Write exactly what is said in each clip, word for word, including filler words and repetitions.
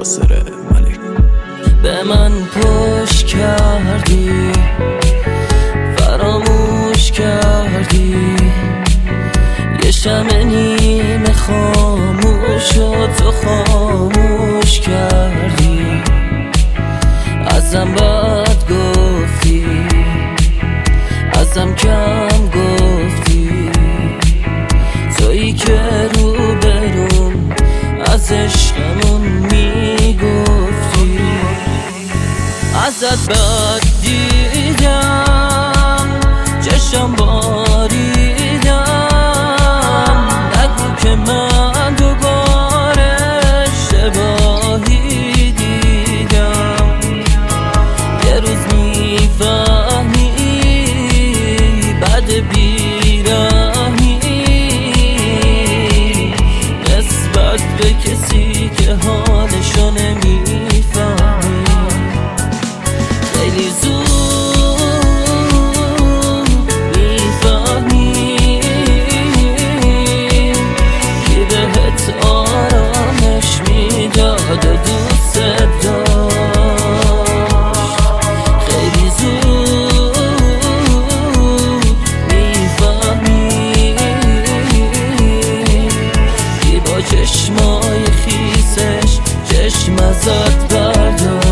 ناصر ملک. به من پشت کردی، فراموش کردی، یه شمع نیمه خاموش و تو خاموش کردی. ازم بد گفتی، ازم کم گفتی، تویی که رو برون از عشقمون میگفتی. ازت بد دیدم، چشم باریدم، نگو که من دوباره اشتباهی دیدم. یه روز میفهمی بد بیرحمی نسبت به کسی که حالشو نمیفهمی. خیلی زود میفهمی که بهت آرامش میداد و دوست داشت. خیلی زود میفهمی که با چشمای خیسش چشم ازت برداشت.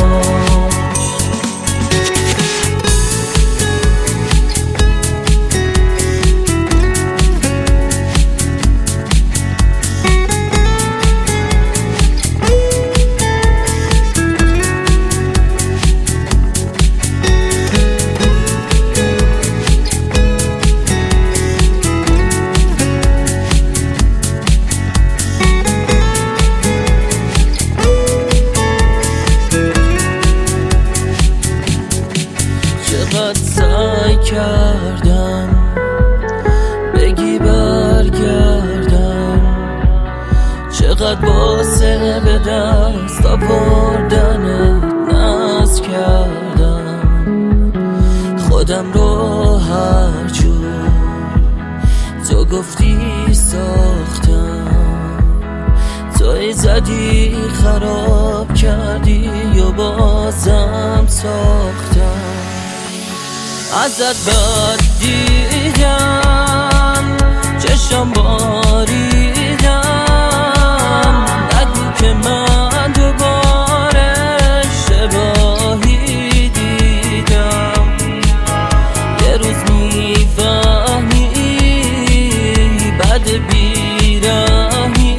چقدر سعی کردم بگی برگردم، چقدر واسه به دست آوردنت ناز کردم. خودم رو هر جور تو گفتی ساختم، توی زدی خراب کردی و بازم ساختم. ازت بد دیدم، چشم باریدم، نگو که من دوباره اشتباهی دیدم. یه روز میفهمی بد بیرحمی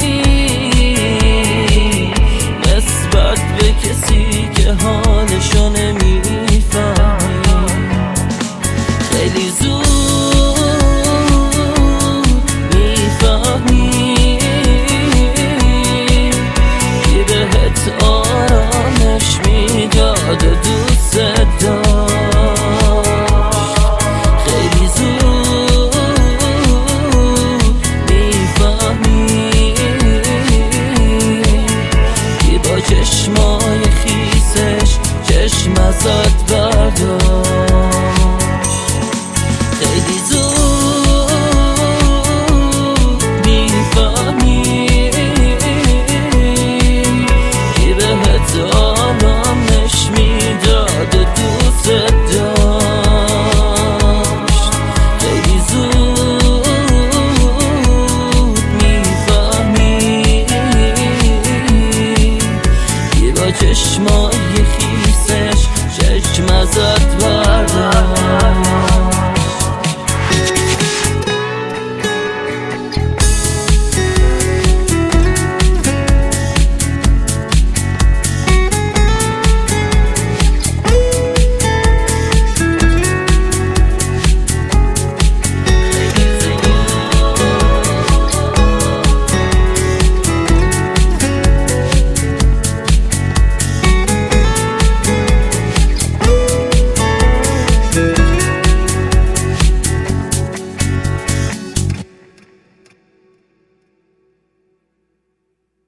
نسبت به کسی که حالشو نمیفهمی. خیلی زود میفهمی که بهت آرامش میداد و دوست داشت. خیلی زود میفهمی که با چشمای خیسش چشم ازت